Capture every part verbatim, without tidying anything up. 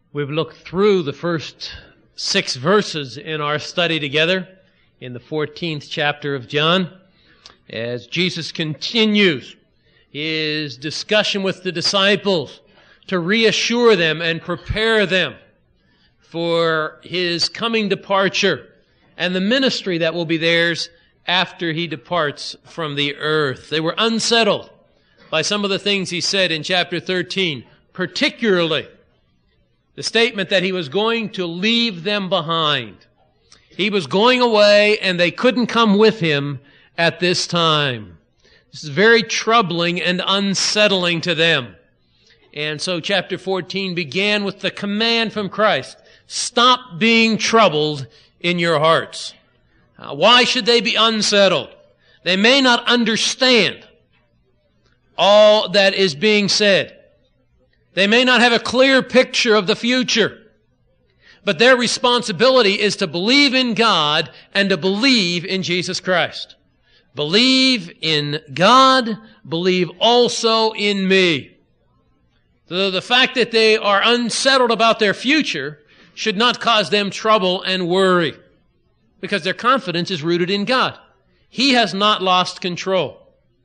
We've looked through the first six verses in our study together in the fourteenth chapter of John as Jesus continues his discussion with the disciples to reassure them and prepare them for his coming departure and the ministry that will be theirs after he departs from the earth. They were unsettled by some of the things he said in chapter thirteen, particularly the statement that he was going to leave them behind. He was going away and they couldn't come with him at this time. This is very troubling and unsettling to them. And so chapter fourteen began with the command from Christ, stop being troubled in your hearts. Uh, why should they be unsettled? They may not understand all that is being said. They may not have a clear picture of the future, but their responsibility is to believe in God and to believe in Jesus Christ. Believe in God, believe also in me. So the fact that they are unsettled about their future should not cause them trouble and worry, because their confidence is rooted in God. He has not lost control.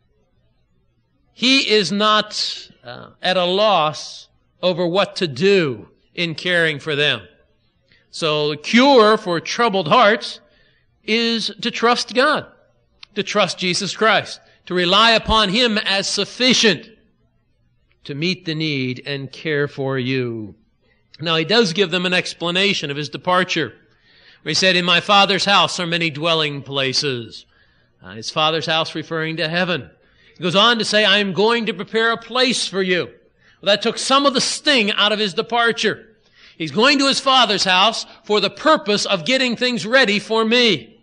He is not uh, at a loss over what to do in caring for them. So the cure for troubled hearts is to trust God, to trust Jesus Christ, to rely upon Him as sufficient to meet the need and care for you. Now, He does give them an explanation of His departure. He said, in my Father's house are many dwelling places. Uh, his Father's house referring to heaven. He goes on to say, I am going to prepare a place for you. Well, that took some of the sting out of His departure. He's going to His Father's house for the purpose of getting things ready for me.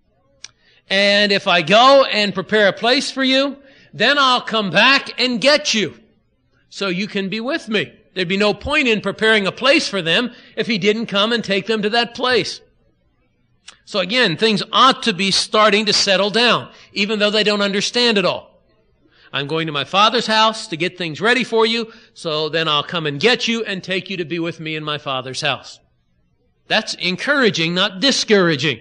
And if I go and prepare a place for you, then I'll come back and get you so you can be with me. There'd be no point in preparing a place for them if He didn't come and take them to that place. So again, things ought to be starting to settle down, even though they don't understand it all. I'm going to my Father's house to get things ready for you, so then I'll come and get you and take you to be with me in my Father's house. That's encouraging, not discouraging.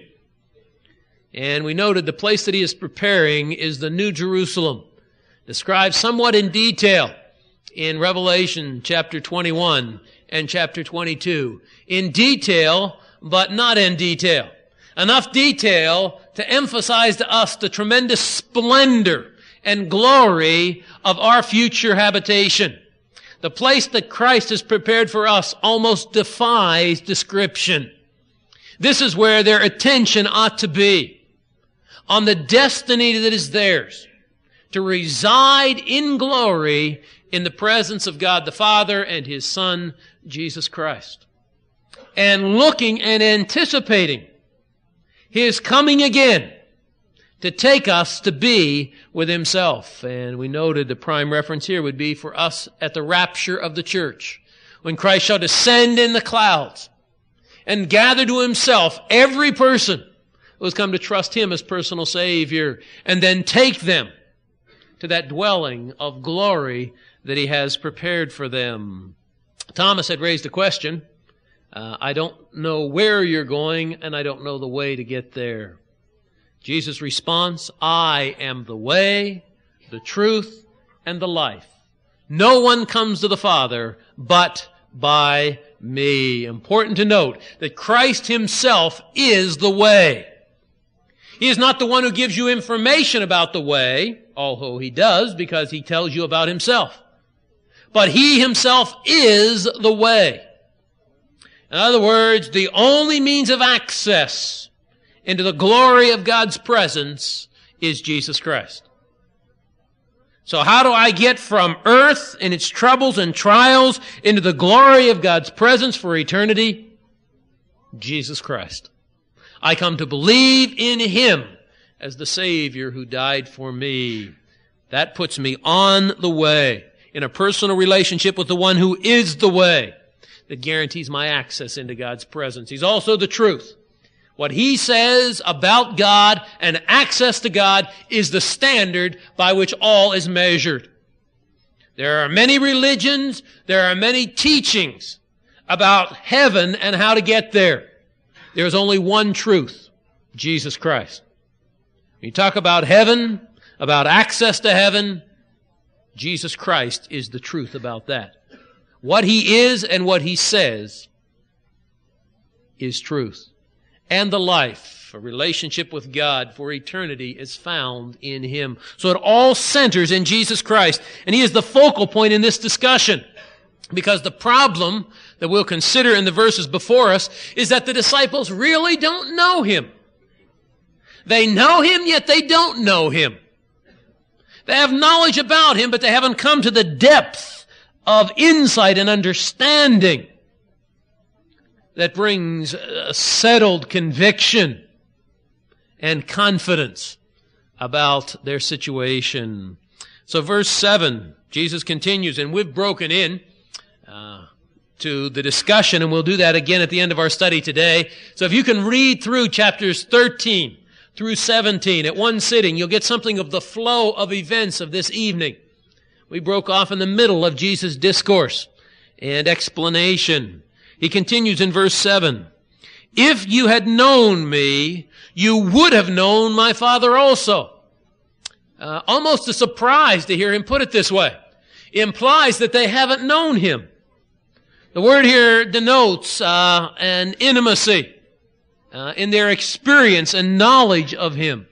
And we noted the place that He is preparing is the New Jerusalem, described somewhat in detail in Revelation chapter twenty-one and chapter twenty-two. In detail, but not in detail. Enough detail to emphasize to us the tremendous splendor and glory of our future habitation. The place that Christ has prepared for us almost defies description. This is where their attention ought to be, on the destiny that is theirs, to reside in glory in the presence of God the Father and His Son, Jesus Christ. And looking and anticipating His coming again to take us to be with Himself. And we noted the prime reference here would be for us at the rapture of the church, when Christ shall descend in the clouds and gather to Himself every person who has come to trust Him as personal Savior, and then take them to that dwelling of glory that He has prepared for them. Thomas had raised a question. Uh, I don't know where you're going, and I don't know the way to get there. Jesus' response, I am the way, the truth, and the life. No one comes to the Father but by me. Important to note that Christ Himself is the way. He is not the one who gives you information about the way, although He does because He tells you about Himself. But He Himself is the way. In other words, the only means of access into the glory of God's presence is Jesus Christ. So how do I get from earth and its troubles and trials into the glory of God's presence for eternity? Jesus Christ. I come to believe in Him as the Savior who died for me. That puts me on the way, in a personal relationship with the one who is the way, that guarantees my access into God's presence. He's also the truth. What He says about God and access to God is the standard by which all is measured. There are many religions, there are many teachings about heaven and how to get there. There's only one truth, Jesus Christ. When you talk about heaven, about access to heaven, Jesus Christ is the truth about that. What He is and what He says is truth. And the life, a relationship with God for eternity, is found in Him. So it all centers in Jesus Christ. And He is the focal point in this discussion. Because the problem that we'll consider in the verses before us is that the disciples really don't know Him. They know Him, yet they don't know Him. They have knowledge about Him, but they haven't come to the depth of insight and understanding that brings a settled conviction and confidence about their situation. So verse seven, Jesus continues, and we've broken in uh, to the discussion, and we'll do that again at the end of our study today. So if you can read through chapters thirteen through seventeen at one sitting, you'll get something of the flow of events of this evening. We broke off in the middle of Jesus' discourse and explanation. He continues in verse seven. If you had known me, you would have known my Father also. Uh, almost a surprise to hear him put it this way. It implies that they haven't known him. The word here denotes uh, an intimacy uh, in their experience and knowledge of him.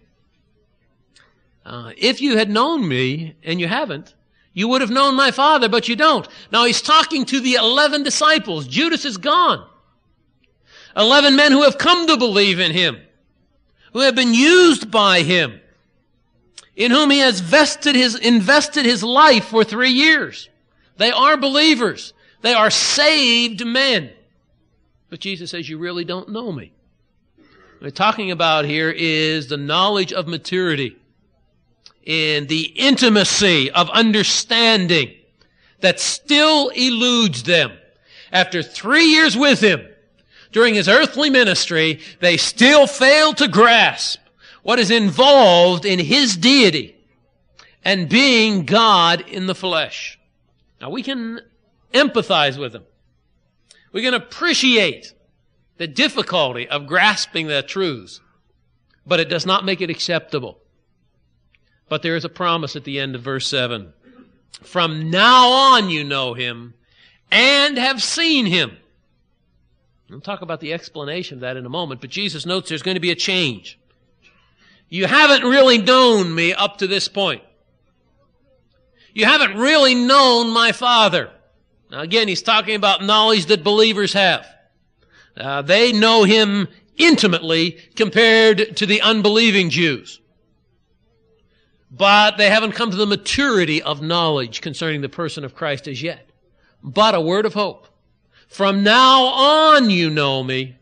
Uh, if you had known me, and you haven't, you would have known my Father, but you don't. Now he's talking to the eleven disciples. Judas is gone. Eleven men who have come to believe in him, who have been used by him, in whom he has vested his, invested his life for three years. They are believers. They are saved men. But Jesus says, you really don't know me. What we're talking about here is the knowledge of maturity and the intimacy of understanding that still eludes them. After three years with him, during his earthly ministry, they still fail to grasp what is involved in his deity and being God in the flesh. Now we can empathize with him. We can appreciate the difficulty of grasping the truths, but it does not make it acceptable. But there is a promise at the end of verse seven. From now on you know him and have seen him. We'll talk about the explanation of that in a moment, but Jesus notes there's going to be a change. You haven't really known me up to this point. You haven't really known my Father. Now again, he's talking about knowledge that believers have. Uh, they know him intimately compared to the unbelieving Jews. But they haven't come to the maturity of knowledge concerning the person of Christ as yet. But a word of hope. From now on you know me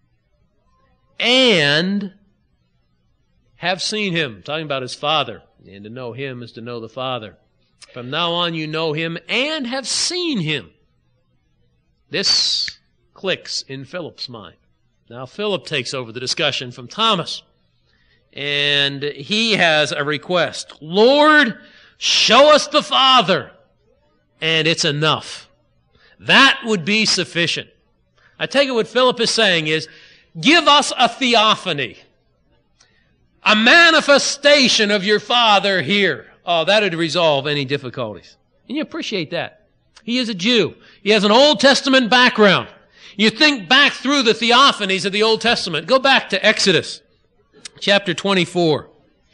and have seen him. Talking about his Father. And to know him is to know the Father. From now on you know him and have seen him. This clicks in Philip's mind. Now Philip takes over the discussion from Thomas. And he has a request. Lord, show us the Father. And it's enough. That would be sufficient. I take it what Philip is saying is, give us a theophany. A manifestation of your Father here. Oh, that would resolve any difficulties. And you appreciate that. He is a Jew. He has an Old Testament background. You think back through the theophanies of the Old Testament. Go back to Exodus chapter twenty-four.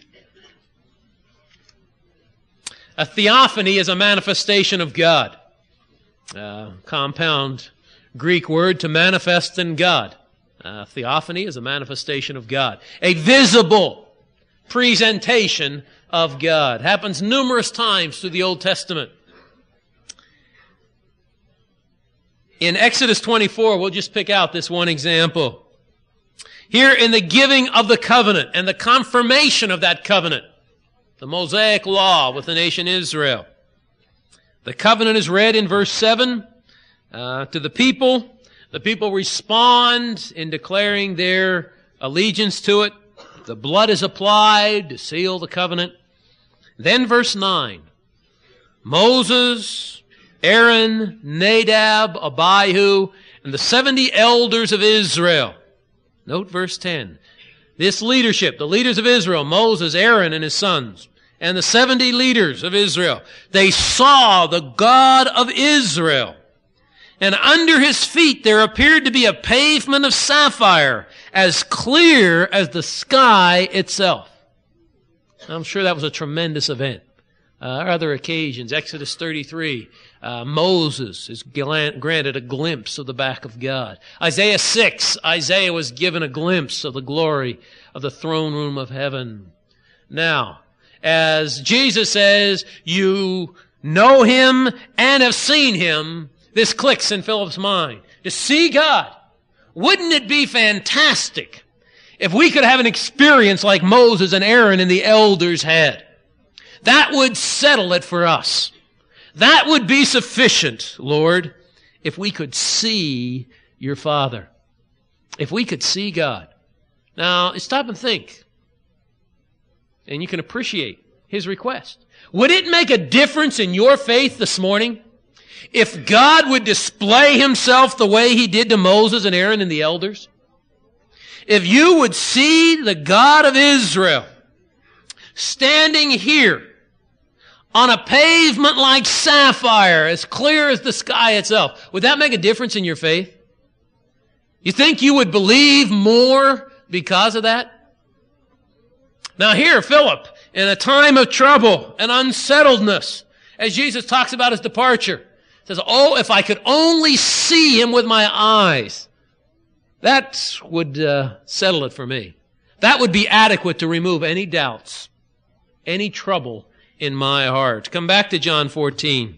A theophany is a manifestation of God. Uh, compound Greek word to manifest in God. Uh, theophany is a manifestation of God. A visible presentation of God. Happens numerous times through the Old Testament. In Exodus twenty-four, we'll just pick out this one example. Here in the giving of the covenant and the confirmation of that covenant, the Mosaic law with the nation Israel. The covenant is read in verse seven uh, to the people. The people respond in declaring their allegiance to it. The blood is applied to seal the covenant. Then verse nine. Moses Aaron, Nadab, Abihu, and the seventy elders of Israel. Note verse ten. This leadership, the leaders of Israel, Moses, Aaron, and his sons, and the seventy leaders of Israel, they saw the God of Israel. And under his feet there appeared to be a pavement of sapphire, as clear as the sky itself. I'm sure that was a tremendous event. Uh, other occasions, Exodus thirty-three, uh, Moses is granted a glimpse of the back of God. Isaiah six, Isaiah was given a glimpse of the glory of the throne room of heaven. Now, as Jesus says, you know him and have seen him, this clicks in Philip's mind. To see God. Wouldn't it be fantastic if we could have an experience like Moses and Aaron and the elders had? That would settle it for us. That would be sufficient, Lord, if we could see your Father. If we could see God. Now, stop and think. And you can appreciate his request. Would it make a difference in your faith this morning if God would display himself the way he did to Moses and Aaron and the elders? If you would see the God of Israel standing here on a pavement like sapphire, as clear as the sky itself, would that make a difference in your faith? You think you would believe more because of that? Now here, Philip, in a time of trouble and unsettledness, as Jesus talks about his departure, says, oh, if I could only see him with my eyes, that would uh, settle it for me. That would be adequate to remove any doubts, any trouble in my heart. Come back to John fourteen.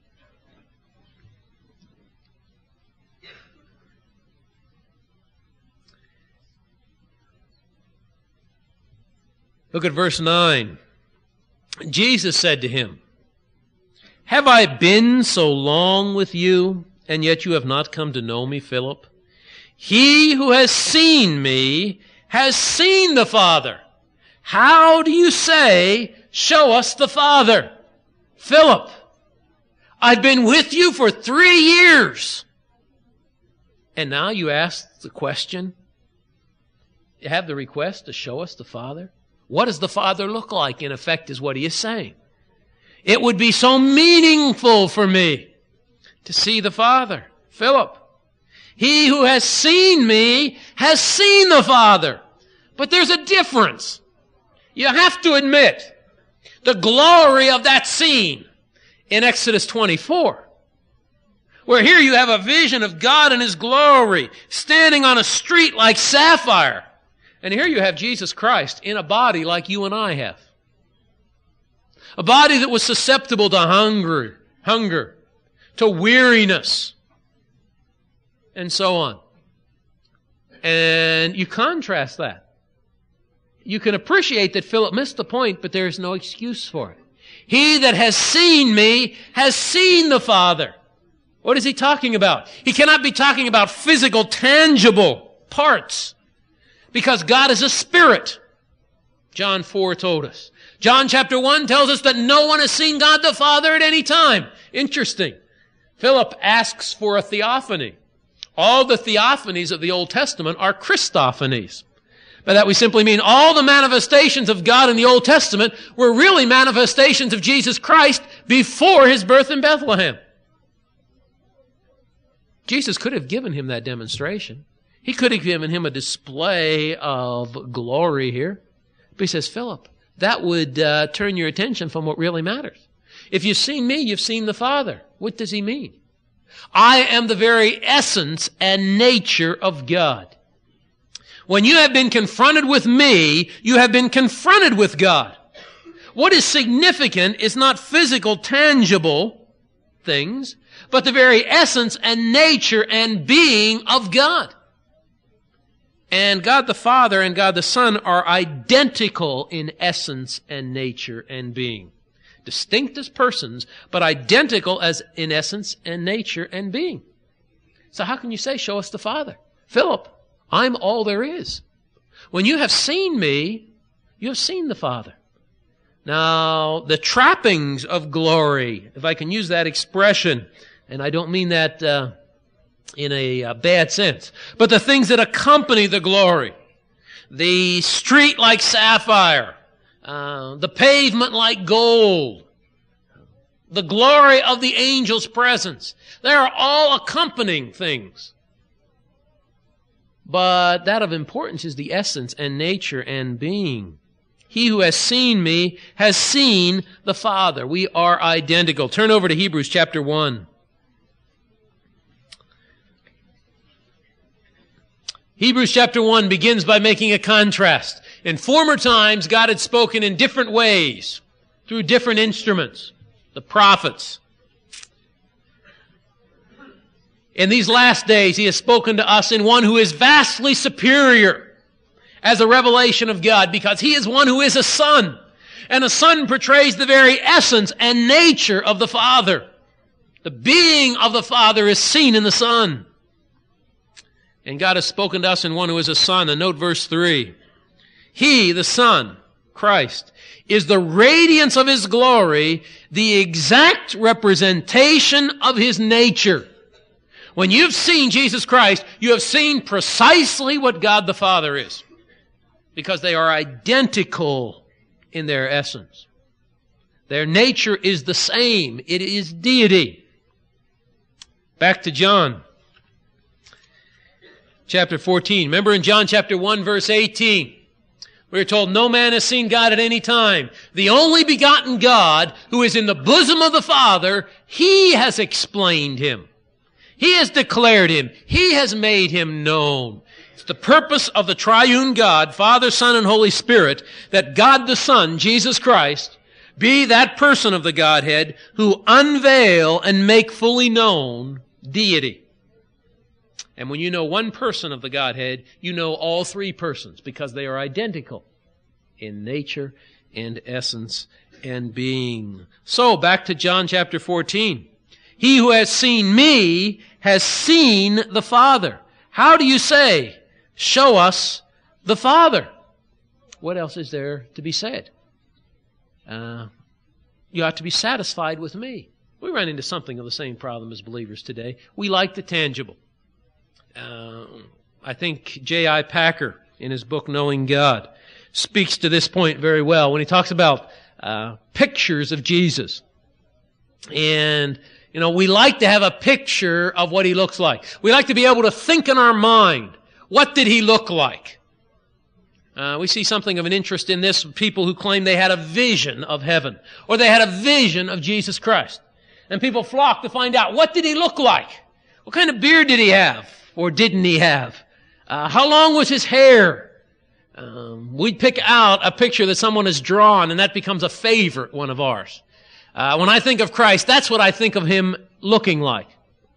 Look at verse nine. Jesus said to him, have I been so long with you, and yet you have not come to know me, Philip? He who has seen me has seen the Father. How do you say, show us the Father? Philip, I've been with you for three years. And now you ask the question, you have the request to show us the Father? What does the Father look like, in effect, is what he is saying. It would be so meaningful for me to see the Father. Philip, he who has seen me has seen the Father. But there's a difference. You have to admit the glory of that scene in Exodus twenty-four. Where here you have a vision of God in his glory standing on a street like sapphire. And here you have Jesus Christ in a body like you and I have. A body that was susceptible to hunger, hunger, to weariness, and so on. And you contrast that. You can appreciate that Philip missed the point, but there is no excuse for it. He that has seen me has seen the Father. What is he talking about? He cannot be talking about physical, tangible parts, because God is a spirit. John four told us. John chapter one tells us that no one has seen God the Father at any time. Interesting. Philip asks for a theophany. All the theophanies of the Old Testament are Christophanies. By that we simply mean all the manifestations of God in the Old Testament were really manifestations of Jesus Christ before his birth in Bethlehem. Jesus could have given him that demonstration. He could have given him a display of glory here. But he says, Philip, that would uh, turn your attention from what really matters. If you've seen me, you've seen the Father. What does he mean? I am the very essence and nature of God. When you have been confronted with me, you have been confronted with God. What is significant is not physical, tangible things, but the very essence and nature and being of God. And God the Father and God the Son are identical in essence and nature and being. Distinct as persons, but identical as in essence and nature and being. So how can you say, show us the Father? Philip, I'm all there is. When you have seen me, you have seen the Father. Now, the trappings of glory, if I can use that expression, and I don't mean that uh, in a uh, bad sense, but the things that accompany the glory, the street like sapphire, uh, the pavement like gold, the glory of the angel's presence, they are all accompanying things. But that of importance is the essence and nature and being. He who has seen me has seen the Father. We are identical. Turn over to Hebrews chapter one. Hebrews chapter one begins by making a contrast. In former times, God had spoken in different ways, through different instruments, the prophets. In these last days, He has spoken to us in one who is vastly superior as a revelation of God, because He is one who is a Son, and a Son portrays the very essence and nature of the Father. The being of the Father is seen in the Son. And God has spoken to us in one who is a Son. And note verse three. He, the Son, Christ, is the radiance of His glory, the exact representation of His nature. When you've seen Jesus Christ, you have seen precisely what God the Father is, because they are identical in their essence. Their nature is the same. It is deity. Back to John chapter fourteen. Remember in John chapter one, verse eighteen, we are told, no man has seen God at any time. The only begotten God, who is in the bosom of the Father, He has explained Him. He has declared Him. He has made Him known. It's the purpose of the triune God, Father, Son, and Holy Spirit, that God the Son, Jesus Christ, be that person of the Godhead who unveil and make fully known deity. And when you know one person of the Godhead, you know all three persons, because they are identical in nature and essence and being. So, back to John chapter fourteen. He who has seen me has seen the Father. How do you say, show us the Father? What else is there to be said? Uh, you ought to be satisfied with me. We run into something of the same problem as believers today. We like the tangible. Uh, I think J I Packer, in his book Knowing God, speaks to this point very well when he talks about uh, pictures of Jesus. And, you know, we like to have a picture of what He looks like. We like to be able to think in our mind, what did He look like? Uh, we see something of an interest in this, people who claim they had a vision of heaven, or they had a vision of Jesus Christ. And people flock to find out, what did He look like? What kind of beard did He have? Or didn't He have? Uh, how long was His hair? Um, we'd pick out a picture that someone has drawn, and that becomes a favorite one of ours. Uh, when I think of Christ, that's what I think of Him looking like.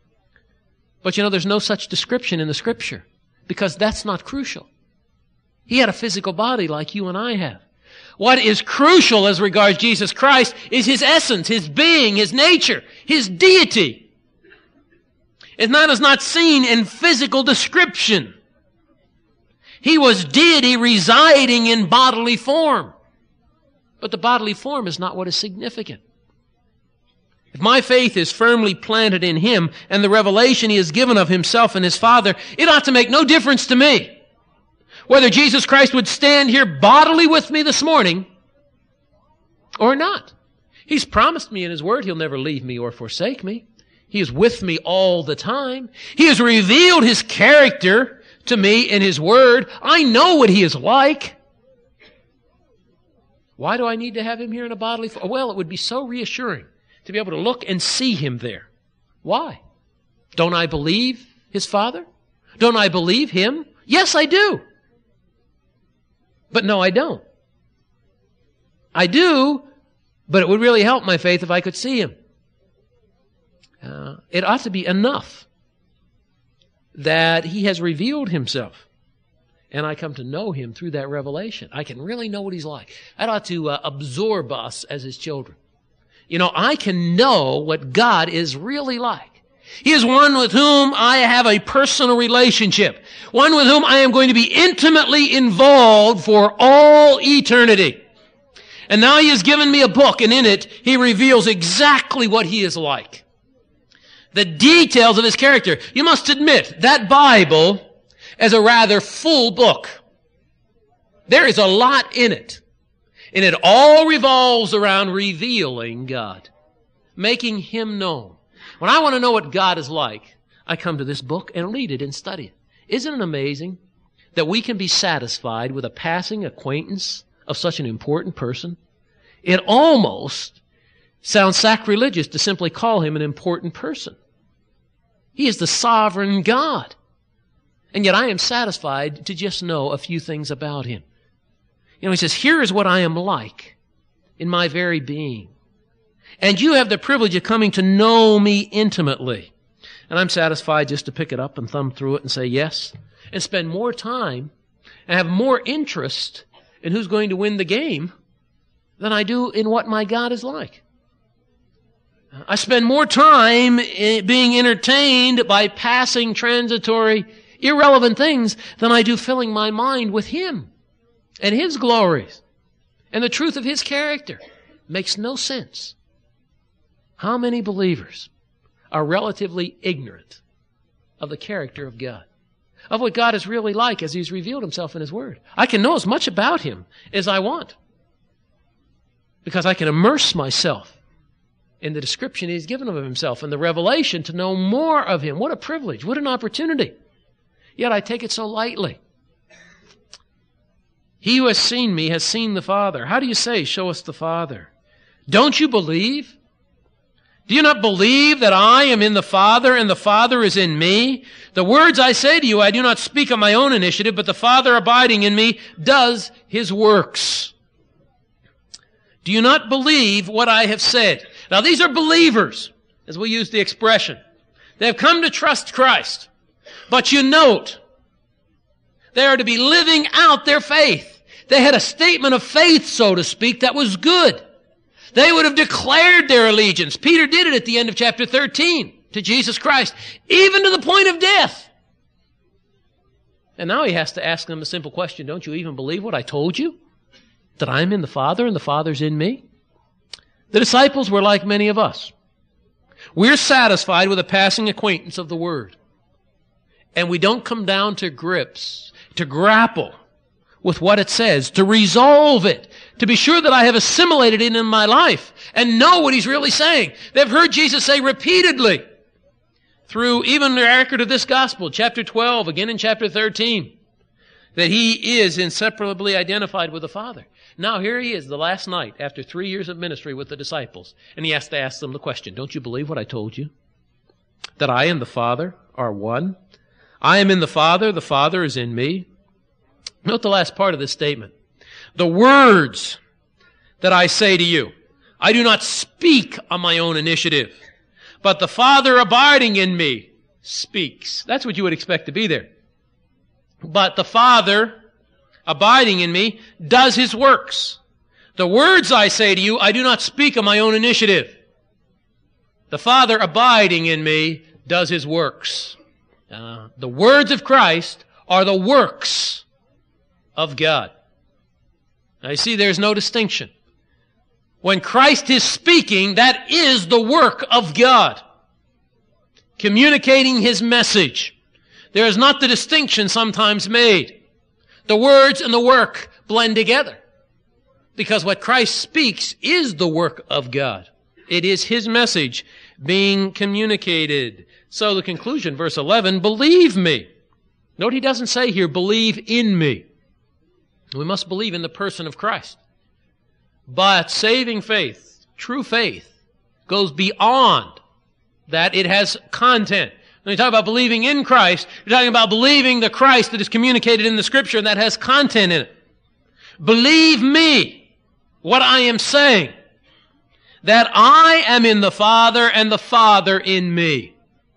But you know, there's no such description in the Scripture, because that's not crucial. He had a physical body like you and I have. What is crucial as regards Jesus Christ is His essence, His being, His nature, His deity. And that is not seen in physical description. He was deity residing in bodily form. But the bodily form is not what is significant. If my faith is firmly planted in Him and the revelation He has given of Himself and His Father, it ought to make no difference to me whether Jesus Christ would stand here bodily with me this morning or not. He's promised me in His Word He'll never leave me or forsake me. He is with me all the time. He has revealed His character to me in His Word. I know what He is like. Why do I need to have Him here in a bodily form? Well, it would be so reassuring to be able to look and see Him there. Why? Don't I believe His Father? Don't I believe Him? Yes, I do. But no, I don't. I do, but it would really help my faith if I could see Him. Uh, it ought to be enough that He has revealed Himself, and I come to know Him through that revelation. I can really know what He's like. That ought to uh, absorb us as His children. You know, I can know what God is really like. He is one with whom I have a personal relationship, one with whom I am going to be intimately involved for all eternity. And now He has given me a book, and in it He reveals exactly what He is like. The details of His character. You must admit, that Bible is a rather full book. There is a lot in it. And it all revolves around revealing God, making Him known. When I want to know what God is like, I come to this book and read it and study it. Isn't it amazing that we can be satisfied with a passing acquaintance of such an important person? It almost sounds sacrilegious to simply call Him an important person. He is the sovereign God. And yet I am satisfied to just know a few things about Him. You know, He says, here is what I am like in my very being. And you have the privilege of coming to know me intimately. And I'm satisfied just to pick it up and thumb through it and say yes, and spend more time and have more interest in who's going to win the game than I do in what my God is like. I spend more time being entertained by passing, transitory, irrelevant things than I do filling my mind with Him and His glories and the truth of His character. Makes no sense. How many believers are relatively ignorant of the character of God, of what God is really like as He's revealed Himself in His Word? I can know as much about Him as I want because I can immerse myself in the description He's given of Himself and the revelation to know more of Him. What a privilege, what an opportunity. Yet I take it so lightly. He who has seen me has seen the Father. How do you say, show us the Father? Don't you believe? Do you not believe that I am in the Father and the Father is in me? The words I say to you, I do not speak of my own initiative, but the Father abiding in me does His works. Do you not believe what I have said? Now these are believers, as we use the expression. They have come to trust Christ. But you note, they are to be living out their faith. They had a statement of faith, so to speak, that was good. They would have declared their allegiance. Peter did it at the end of chapter thirteen to Jesus Christ, even to the point of death. And now he has to ask them a simple question. Don't you even believe what I told you? That I'm in the Father and the Father's in me? The disciples were like many of us. We're satisfied with a passing acquaintance of the Word. And we don't come down to grips, to grapple with what it says, to resolve it, to be sure that I have assimilated it in my life and know what He's really saying. They've heard Jesus say repeatedly through even the record of this gospel, chapter twelve, again in chapter thirteen, that He is inseparably identified with the Father. Now here He is the last night after three years of ministry with the disciples, and He has to ask them the question, don't you believe what I told you? That I and the Father are one? I am in the Father, the Father is in me. Note the last part of this statement. The words that I say to you, I do not speak on my own initiative, but the Father abiding in me speaks. That's what you would expect to be there. But the Father abiding in me does His works. The words I say to you, I do not speak on my own initiative. The Father abiding in me does His works. Uh, the words of Christ are the works of God. Now you see, there's no distinction. When Christ is speaking, that is the work of God, communicating His message. There is not the distinction sometimes made. The words and the work blend together, because what Christ speaks is the work of God. It is His message being communicated. So the conclusion, verse eleven, believe me. Note He doesn't say here, believe in me. We must believe in the person of Christ. But saving faith, true faith, goes beyond that. It has content. When you talk about believing in Christ, you're talking about believing the Christ that is communicated in the Scripture and that has content in it. Believe me, what I am saying, that I am in the Father and the Father in me.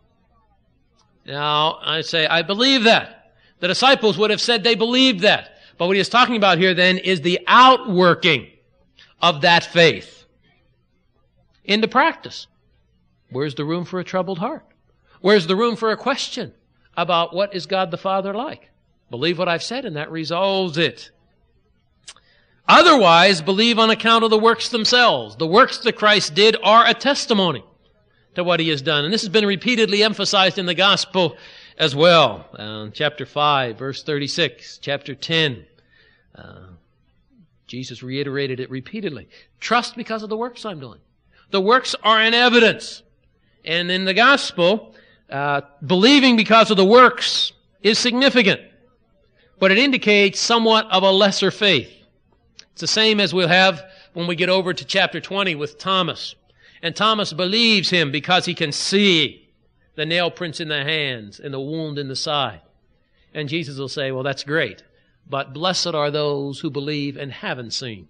Now, I say, I believe that. The disciples would have said they believed that. But what he is talking about here then is the outworking of that faith into practice. Where's the room for a troubled heart? Where's the room for a question about what is God the Father like? Believe what I've said and that resolves it. Otherwise, believe on account of the works themselves. The works that Christ did are a testimony to what He has done. And this has been repeatedly emphasized in the gospel as well. Uh, chapter five, verse thirty-six, chapter ten. Uh, Jesus reiterated it repeatedly. Trust because of the works I'm doing. The works are an evidence. And in the gospel, uh, believing because of the works is significant. But it indicates somewhat of a lesser faith. It's the same as we'll have when we get over to chapter twenty with Thomas. And Thomas believes Him because he can see the nail prints in the hands and the wound in the side. And Jesus will say, well, that's great, but blessed are those who believe and haven't seen.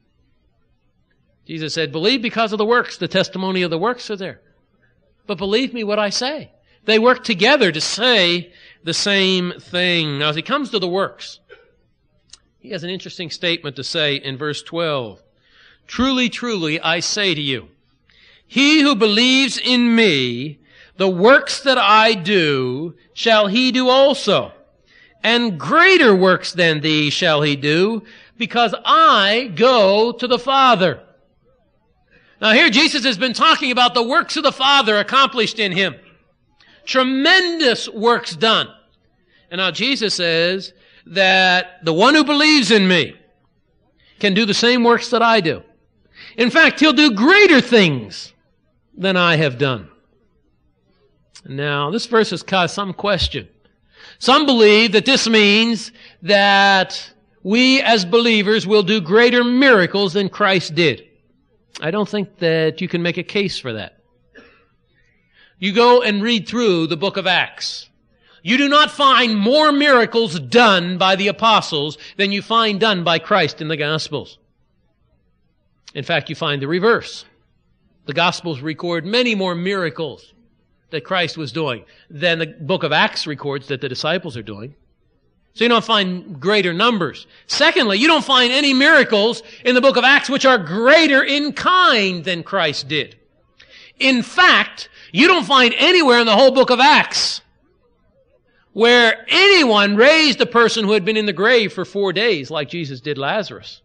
Jesus said, believe because of the works. The testimony of the works are there. But believe me what I say. They work together to say the same thing. Now, as he comes to the works, he has an interesting statement to say in verse twelve. Truly, truly, I say to you, he who believes in me, the works that I do, shall he do also. And greater works than these shall he do, because I go to the Father. Now here Jesus has been talking about the works of the Father accomplished in Him. Tremendous works done. And now Jesus says that the one who believes in me can do the same works that I do. In fact, he'll do greater things than I have done. Now, this verse has caused some question. Some believe that this means that we as believers will do greater miracles than Christ did. I don't think that you can make a case for that. You go and read through the book of Acts. You do not find more miracles done by the apostles than you find done by Christ in the Gospels. In fact, you find the reverse. The Gospels record many more miracles that Christ was doing than the book of Acts records that the disciples are doing. So you don't find greater numbers. Secondly, you don't find any miracles in the book of Acts which are greater in kind than Christ did. In fact, you don't find anywhere in the whole book of Acts where anyone raised a person who had been in the grave for four days like Jesus did Lazarus.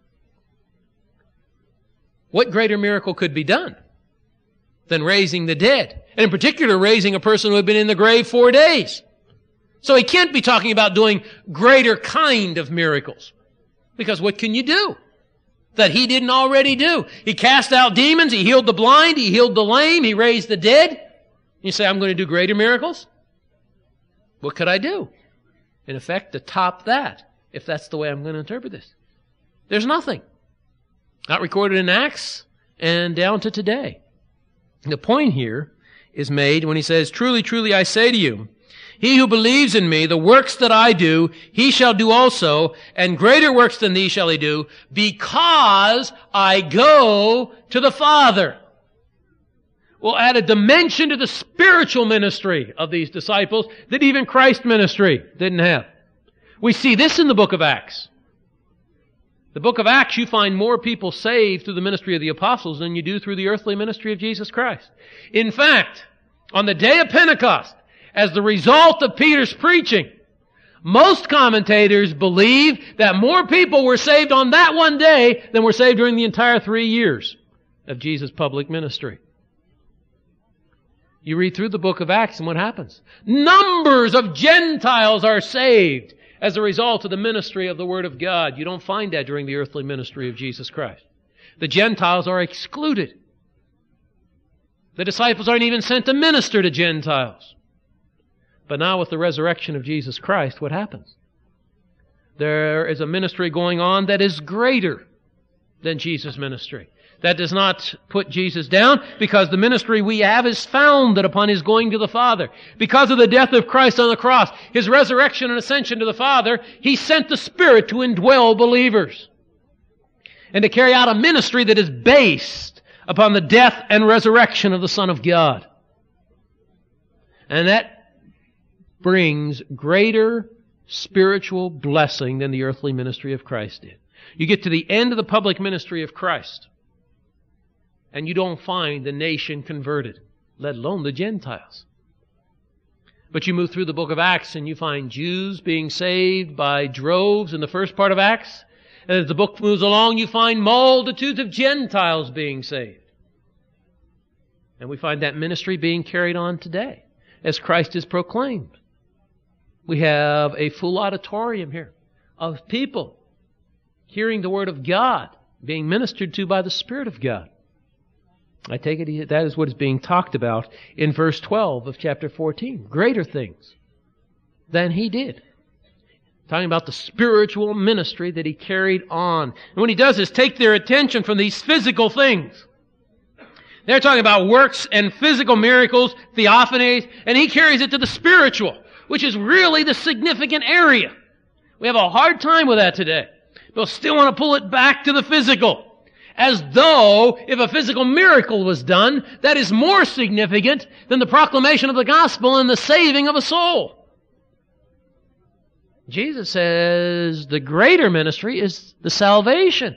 What greater miracle could be done than raising the dead? And in particular, raising a person who had been in the grave four days. So he can't be talking about doing greater kind of miracles. Because what can you do that he didn't already do? He cast out demons, he healed the blind, he healed the lame, he raised the dead. You say, I'm going to do greater miracles? What could I do? In effect, to top that, if that's the way I'm going to interpret this. There's nothing. Not recorded in Acts and down to today. The point here is made when he says, truly, truly, I say to you, he who believes in me, the works that I do, he shall do also, and greater works than these shall he do, because I go to the Father. We'll add a dimension to the spiritual ministry of these disciples that even Christ's ministry didn't have. We see this in the book of Acts. The book of Acts, you find more people saved through the ministry of the apostles than you do through the earthly ministry of Jesus Christ. In fact, on the day of Pentecost, as the result of Peter's preaching, most commentators believe that more people were saved on that one day than were saved during the entire three years of Jesus' public ministry. You read through the book of Acts and what happens? Numbers of Gentiles are saved as a result of the ministry of the Word of God. You don't find that during the earthly ministry of Jesus Christ. The Gentiles are excluded. The disciples aren't even sent to minister to Gentiles. But now with the resurrection of Jesus Christ, what happens? There is a ministry going on that is greater than Jesus' ministry. That does not put Jesus down, because the ministry we have is founded upon His going to the Father. Because of the death of Christ on the cross, His resurrection and ascension to the Father, He sent the Spirit to indwell believers and to carry out a ministry that is based upon the death and resurrection of the Son of God. And that brings greater spiritual blessing than the earthly ministry of Christ did. You get to the end of the public ministry of Christ, and you don't find the nation converted, let alone the Gentiles. But you move through the book of Acts and you find Jews being saved by droves in the first part of Acts. And as the book moves along, you find multitudes of Gentiles being saved. And we find that ministry being carried on today as Christ is proclaimed. We have a full auditorium here of people hearing the Word of God being ministered to by the Spirit of God. I take it that is what is being talked about in verse twelve of chapter fourteen. Greater things than He did. Talking about the spiritual ministry that He carried on. And what He does is take their attention from these physical things. They're talking about works and physical miracles, theophanies, and He carries it to the spiritual, which is really the significant area. We have a hard time with that today. They'll still want to pull it back to the physical. As though if a physical miracle was done, that is more significant than the proclamation of the gospel and the saving of a soul. Jesus says the greater ministry is the salvation.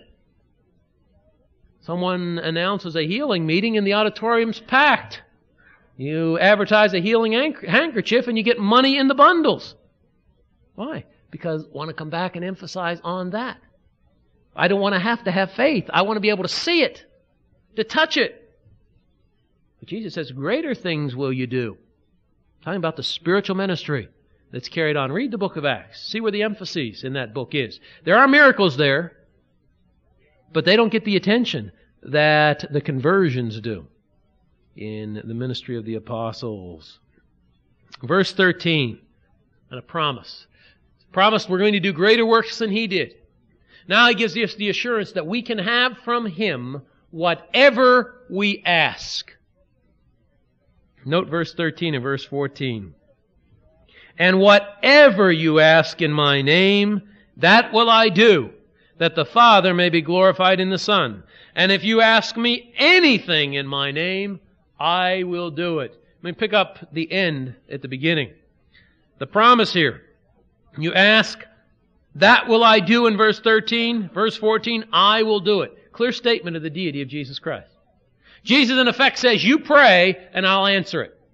Someone announces a healing meeting and the auditorium's packed. You advertise a healing handkerchief and you get money in the bundles. Why? Because I want to come back and emphasize on that. I don't want to have to have faith. I want to be able to see it, to touch it. But Jesus says, greater things will you do. Talking about the spiritual ministry that's carried on. Read the book of Acts. See where the emphasis in that book is. There are miracles there, but they don't get the attention that the conversions do in the ministry of the apostles. Verse thirteen, and a promise. Promised we're going to do greater works than He did. Now He gives us the assurance that we can have from Him whatever we ask. Note verse thirteen and verse fourteen. And whatever you ask in my name, that will I do, that the Father may be glorified in the Son. And if you ask me anything in my name, I will do it. Let me pick up the end at the beginning. The promise here. You ask, that will I do in verse thirteen. Verse fourteen, I will do it. Clear statement of the deity of Jesus Christ. Jesus in effect says, you pray and I'll answer it.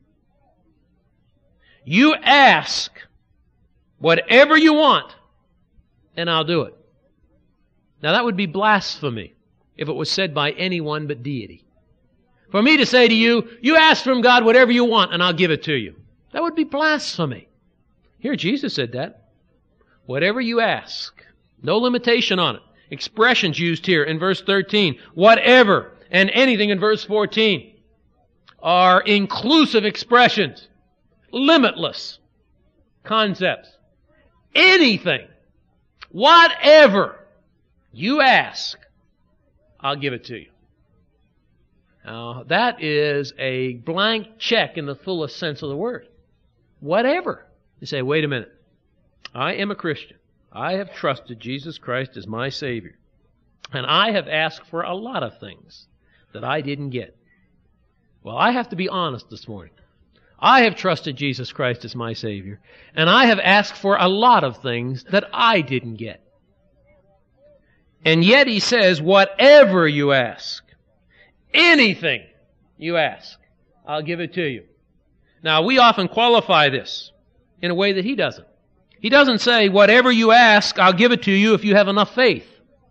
You ask whatever you want and I'll do it. Now that would be blasphemy if it was said by anyone but deity. For me to say to you, you ask from God whatever you want and I'll give it to you. That would be blasphemy. Here Jesus said that. Whatever you ask. No limitation on it. Expressions used here in verse thirteen. Whatever and anything in verse fourteen are inclusive expressions. Limitless concepts. Anything. Whatever you ask, I'll give it to you. Now, that is a blank check in the fullest sense of the word. Whatever. You say, wait a minute. I am a Christian. I have trusted Jesus Christ as my Savior. And I have asked for a lot of things that I didn't get. Well, I have to be honest this morning. I have trusted Jesus Christ as my Savior. And I have asked for a lot of things that I didn't get. And yet He says, whatever you ask, anything you ask, I'll give it to you. Now, we often qualify this in a way that He doesn't. He doesn't say, whatever you ask, I'll give it to you if you have enough faith.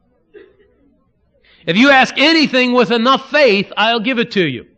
If you ask anything with enough faith, I'll give it to you.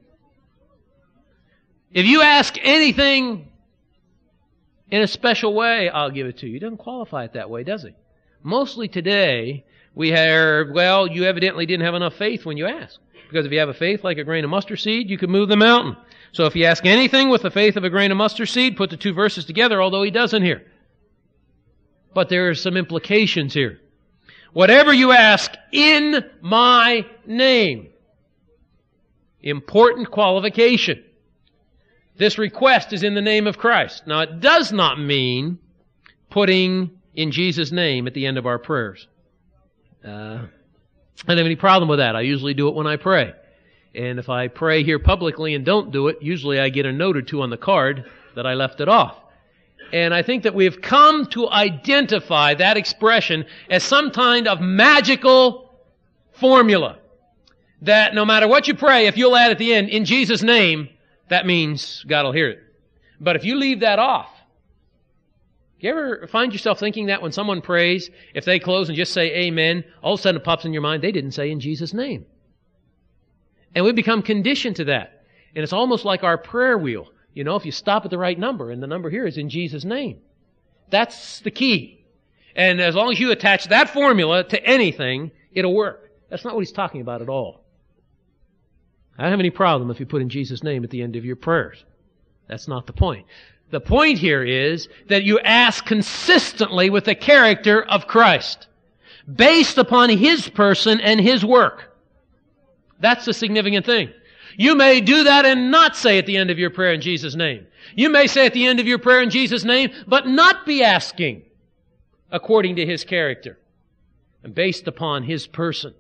If you ask anything in a special way, I'll give it to you. He doesn't qualify it that way, does He? Mostly today, we hear, well, you evidently didn't have enough faith when you asked. Because if you have a faith like a grain of mustard seed, you can move the mountain. So if you ask anything with the faith of a grain of mustard seed, put the two verses together, although He doesn't here. But there are some implications here. Whatever you ask in my name. Important qualification. This request is in the name of Christ. Now, it does not mean putting in Jesus' name at the end of our prayers. Uh, I don't have any problem with that. I usually do it when I pray. And if I pray here publicly and don't do it, usually I get a note or two on the card that I left it off. And I think that we've come to identify that expression as some kind of magical formula. That no matter what you pray, if you'll add at the end, in Jesus' name, that means God will hear it. But if you leave that off, You ever find yourself thinking that when someone prays, if they close and just say amen, all of a sudden it pops in your mind, they didn't say in Jesus' name. And we become conditioned to that. And it's almost like our prayer wheel. You know, if you stop at the right number, and the number here is in Jesus' name. That's the key. And as long as you attach that formula to anything, it'll work. That's not what he's talking about at all. I don't have any problem if you put in Jesus' name at the end of your prayers. That's not the point. The point here is that you ask consistently with the character of Christ, based upon His person and His work. That's the significant thing. You may do that and not say at the end of your prayer in Jesus' name. You may say at the end of your prayer in Jesus' name, but not be asking according to His character and based upon His person.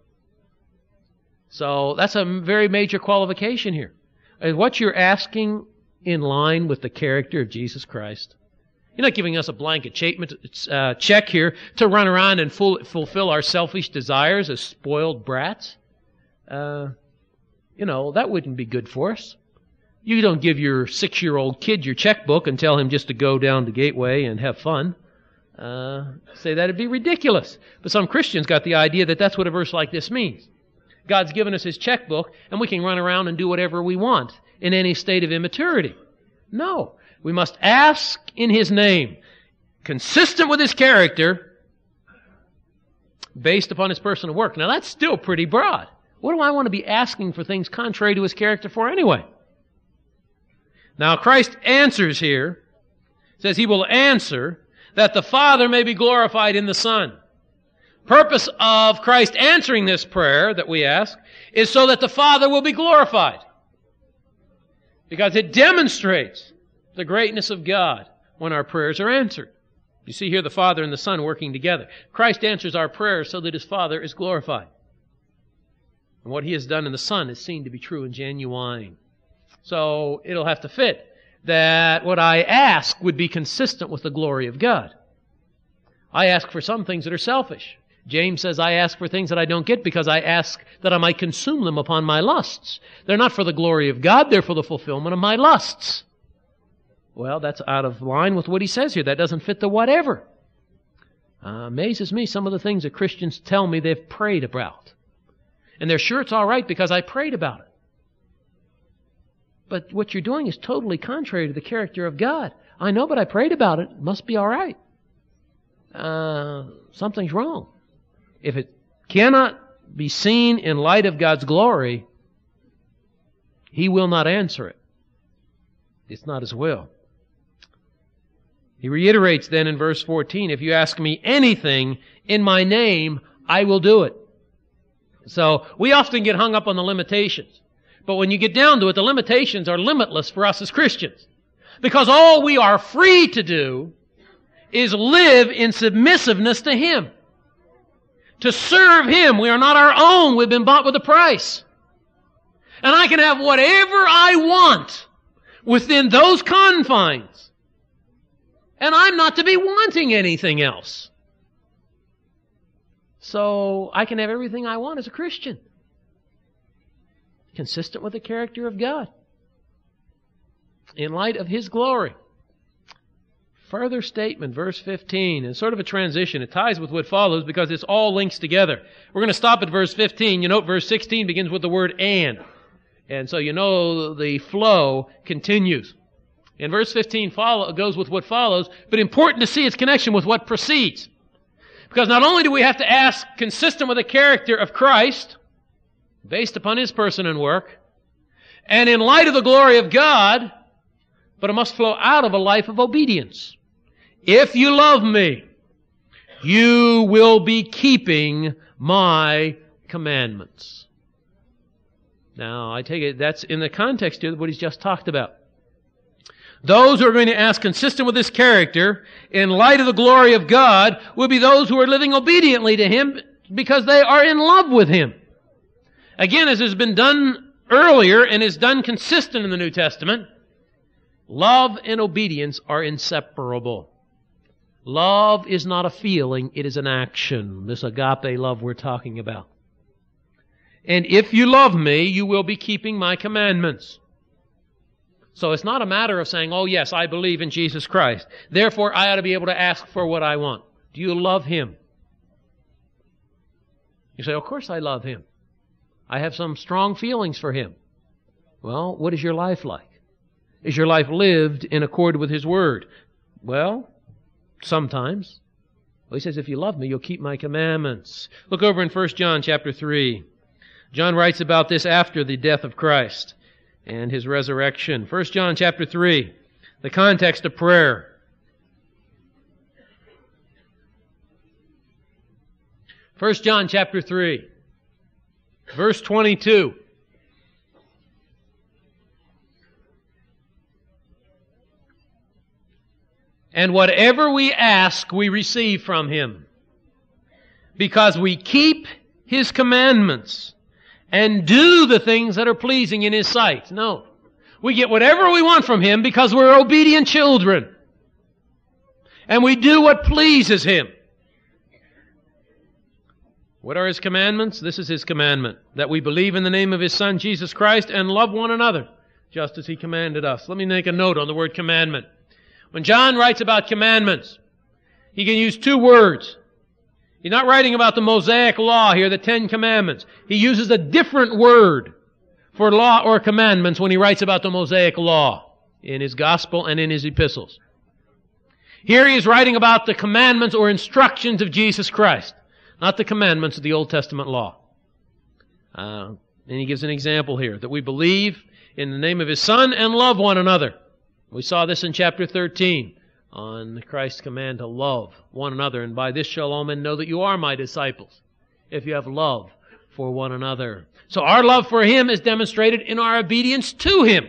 So that's a very major qualification here. Is what you're asking in line with the character of Jesus Christ? You're not giving us a blanket uh, check here to run around and full, fulfill our selfish desires as spoiled brats. Uh, you know, that wouldn't be good for us. You don't give your six-year-old kid your checkbook and tell him just to go down to Gateway and have fun. Uh, say that'd be ridiculous. But some Christians got the idea that that's what a verse like this means. God's given us His checkbook, and we can run around and do whatever we want in any state of immaturity. No. We must ask in His name, consistent with His character, based upon His personal work. Now that's still pretty broad. What do I want to be asking for things contrary to His character for anyway? Now Christ answers here, says He will answer that the Father may be glorified in the Son. Purpose of Christ answering this prayer that we ask is so that the Father will be glorified. Because it demonstrates the greatness of God when our prayers are answered. You see here the Father and the Son working together. Christ answers our prayers so that His Father is glorified. And what He has done in the Son is seen to be true and genuine. So it'll have to fit that what I ask would be consistent with the glory of God. I ask for some things that are selfish. James says, I ask for things that I don't get because I ask that I might consume them upon my lusts. They're not for the glory of God, they're for the fulfillment of my lusts. Well, that's out of line with what he says here. That doesn't fit the whatever. Uh, amazes me some of the things that Christians tell me they've prayed about. And they're sure it's all right because I prayed about it. But what you're doing is totally contrary to the character of God. I know, but I prayed about it. It must be all right. Uh, something's wrong. If it cannot be seen in light of God's glory, He will not answer it. It's not His will. He reiterates then in verse fourteen, if you ask me anything in my name, I will do it. So we often get hung up on the limitations. But when you get down to it, the limitations are limitless for us as Christians. Because all we are free to do is live in submissiveness to Him. To serve Him. We are not our own. We've been bought with a price. And I can have whatever I want within those confines. And I'm not to be wanting anything else. So I can have everything I want as a Christian. Consistent with the character of God. In light of His glory. Further statement, verse fifteen, is sort of a transition. It ties with what follows because it's all links together. We're going to stop at verse fifteen. You note verse sixteen begins with the word and. And so you know the flow continues. And verse fifteen follow, goes with what follows, but important to see its connection with what precedes. Because not only do we have to ask consistent with the character of Christ, based upon His person and work, and in light of the glory of God, but it must flow out of a life of obedience. If you love me, you will be keeping my commandments. Now, I take it that's in the context here of what he's just talked about. Those who are going to ask consistent with His character, in light of the glory of God, will be those who are living obediently to Him because they are in love with Him. Again, as has been done earlier and is done consistent in the New Testament, love and obedience are inseparable. Love is not a feeling, it is an action. This agape love we're talking about. And if you love me, you will be keeping my commandments. So it's not a matter of saying, oh yes, I believe in Jesus Christ. Therefore, I ought to be able to ask for what I want. Do you love Him? You say, of course I love Him. I have some strong feelings for Him. Well, what is your life like? Is your life lived in accord with His Word? Well, sometimes. Well, He says, if you love me, you'll keep my commandments. Look over in First John chapter three. John writes about this after the death of Christ and His resurrection. First John chapter three, the context of prayer. First John chapter three, verse twenty-two. And whatever we ask, we receive from Him, because we keep His commandments and do the things that are pleasing in His sight. No. We get whatever we want from Him because we're obedient children. And we do what pleases Him. What are His commandments? This is His commandment, that we believe in the name of His Son, Jesus Christ, and love one another, just as He commanded us. Let me make a note on the word commandment. When John writes about commandments, he can use two words. He's not writing about the Mosaic law here, the Ten Commandments. He uses a different word for law or commandments when he writes about the Mosaic law in his gospel and in his epistles. Here he is writing about the commandments or instructions of Jesus Christ, not the commandments of the Old Testament law. Uh, and he gives an example here, that we believe in the name of His Son and love one another. We saw this in chapter thirteen on Christ's command to love one another. And by this shall all men know that you are my disciples, if you have love for one another. So our love for Him is demonstrated in our obedience to Him.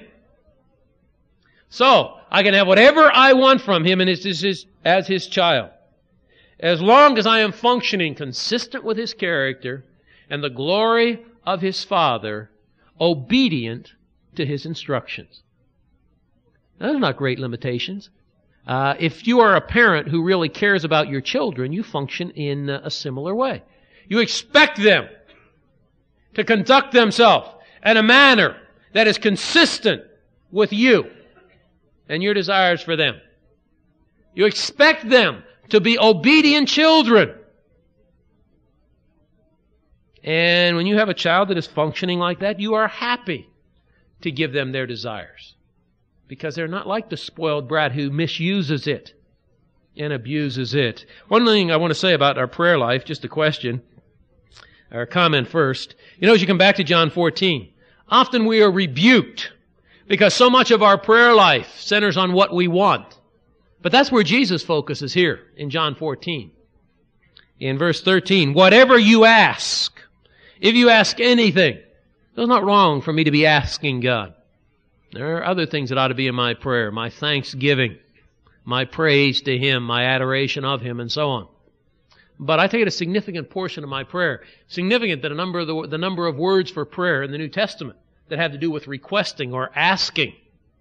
So I can have whatever I want from Him and as His child, as long as I am functioning consistent with His character and the glory of His Father, obedient to His instructions. Those are not great limitations. Uh, if you are a parent who really cares about your children, you function in a similar way. You expect them to conduct themselves in a manner that is consistent with you and your desires for them. You expect them to be obedient children. And when you have a child that is functioning like that, you are happy to give them their desires, because they're not like the spoiled brat who misuses it and abuses it. One thing I want to say about our prayer life, just a question, or a comment first. You know, as you come back to John fourteen, often we are rebuked because so much of our prayer life centers on what we want. But that's where Jesus focuses here in John fourteen. In verse thirteen, whatever you ask, if you ask anything, it's not wrong for me to be asking God. There are other things that ought to be in my prayer, my thanksgiving, my praise to Him, my adoration of Him, and so on. But I take it a significant portion of my prayer, significant that a number of the, the number of words for prayer in the New Testament that have to do with requesting or asking.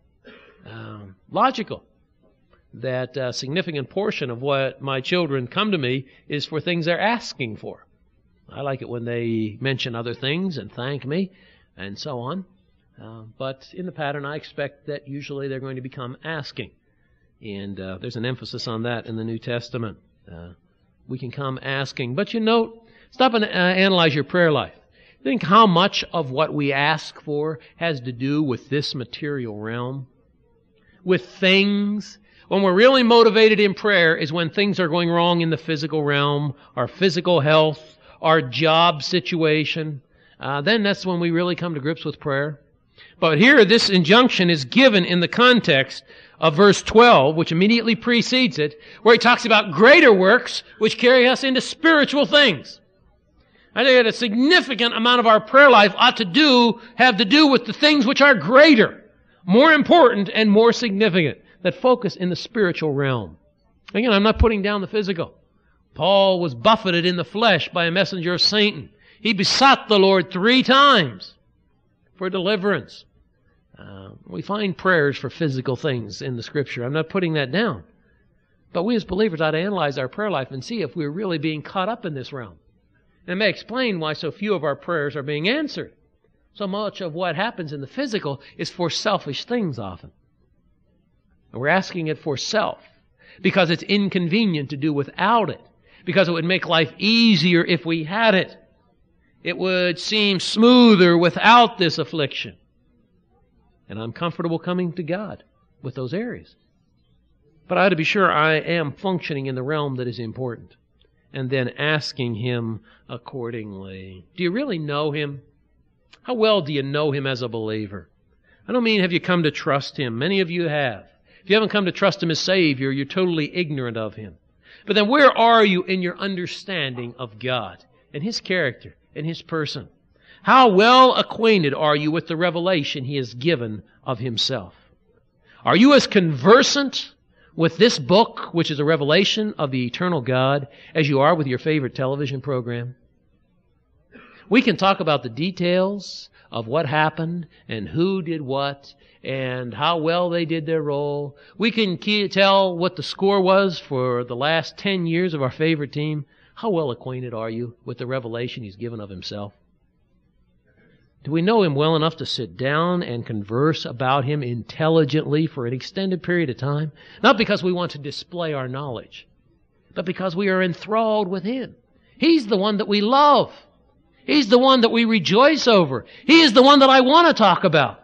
Um, logical that a significant portion of what my children come to me is for things they're asking for. I like it when they mention other things and thank me and so on. Uh, but in the pattern, I expect that usually they're going to become asking. And uh, there's an emphasis on that in the New Testament. Uh, we can come asking. But you know, stop and uh, analyze your prayer life. Think how much of what we ask for has to do with this material realm, with things. When we're really motivated in prayer is when things are going wrong in the physical realm, our physical health, our job situation. Uh, then that's when we really come to grips with prayer. But here, this injunction is given in the context of verse twelve, which immediately precedes it, where he talks about greater works which carry us into spiritual things. I think that a significant amount of our prayer life ought to do, have to do with the things which are greater, more important, and more significant, that focus in the spiritual realm. Again, I'm not putting down the physical. Paul was buffeted in the flesh by a messenger of Satan. He besought the Lord three times for deliverance. Uh, we find prayers for physical things in the Scripture. I'm not putting that down. But we as believers ought to analyze our prayer life and see if we're really being caught up in this realm. And it may explain why so few of our prayers are being answered. So much of what happens in the physical is for selfish things often. And we're asking it for self because it's inconvenient to do without it, because it would make life easier if we had it. It would seem smoother without this affliction. And I'm comfortable coming to God with those areas. But I ought to be sure I am functioning in the realm that is important, and then asking Him accordingly. Do you really know Him? How well do you know Him as a believer? I don't mean have you come to trust Him. Many of you have. If you haven't come to trust Him as Savior, you're totally ignorant of Him. But then where are you in your understanding of God and His character and His person? How well acquainted are you with the revelation He has given of Himself? Are you as conversant with this book, which is a revelation of the eternal God, as you are with your favorite television program? We can talk about the details of what happened and who did what and how well they did their role. We can key- tell what the score was for the last ten years of our favorite team. How well acquainted are you with the revelation He's given of Himself? Do we know Him well enough to sit down and converse about Him intelligently for an extended period of time? Not because we want to display our knowledge, but because we are enthralled with Him. He's the one that we love. He's the one that we rejoice over. He is the one that I want to talk about.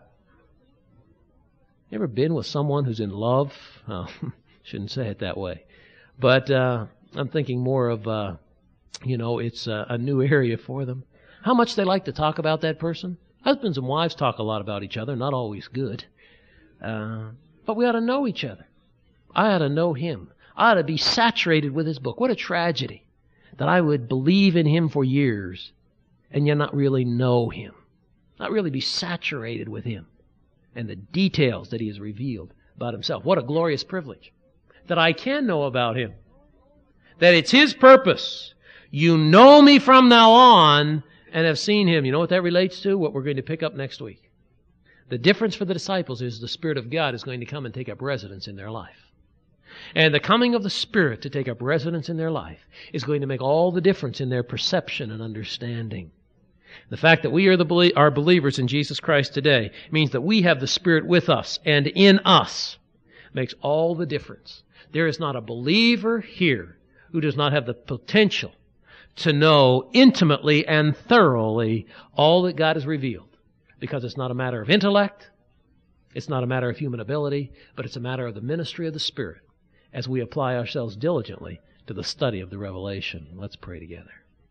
You ever been with someone who's in love? Oh, shouldn't say it that way. But uh, I'm thinking more of, uh, you know, it's a, a new area for them. How much they like to talk about that person. Husbands and wives talk a lot about each other, not always good. Uh, but we ought to know each other. I ought to know Him. I ought to be saturated with His book. What a tragedy that I would believe in Him for years and yet not really know Him. Not really be saturated with Him and the details that He has revealed about Himself. What a glorious privilege that I can know about Him. That it's His purpose. You know me from now on and have seen Him. You know what that relates to? What we're going to pick up next week. The difference for the disciples is the Spirit of God is going to come and take up residence in their life. And the coming of the Spirit to take up residence in their life is going to make all the difference in their perception and understanding. The fact that we are the are believers in Jesus Christ today means that we have the Spirit with us and in us. Makes all the difference. There is not a believer here who does not have the potential to know intimately and thoroughly all that God has revealed. Because it's not a matter of intellect, it's not a matter of human ability, but it's a matter of the ministry of the Spirit as we apply ourselves diligently to the study of the revelation. Let's pray together.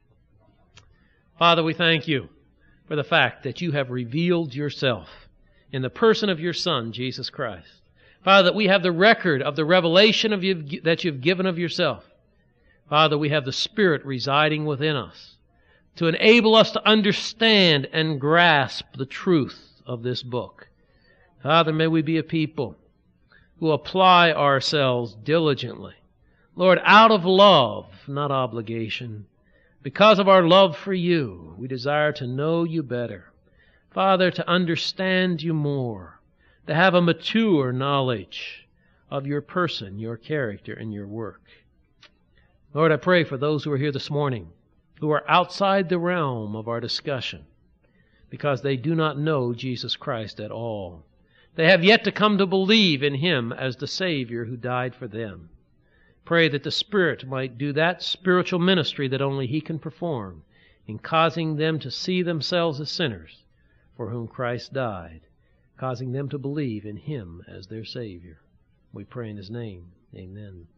Father, we thank You for the fact that You have revealed Yourself in the person of Your Son, Jesus Christ. Father, that we have the record of the revelation of you, that You've given of Yourself. Father, we have the Spirit residing within us to enable us to understand and grasp the truth of this book. Father, may we be a people who apply ourselves diligently. Lord, out of love, not obligation. Because of our love for You, we desire to know You better. Father, to understand You more, to have a mature knowledge of Your person, Your character, and Your work. Lord, I pray for those who are here this morning who are outside the realm of our discussion because they do not know Jesus Christ at all. They have yet to come to believe in Him as the Savior who died for them. Pray that the Spirit might do that spiritual ministry that only He can perform in causing them to see themselves as sinners for whom Christ died, causing them to believe in Him as their Savior. We pray in His name. Amen.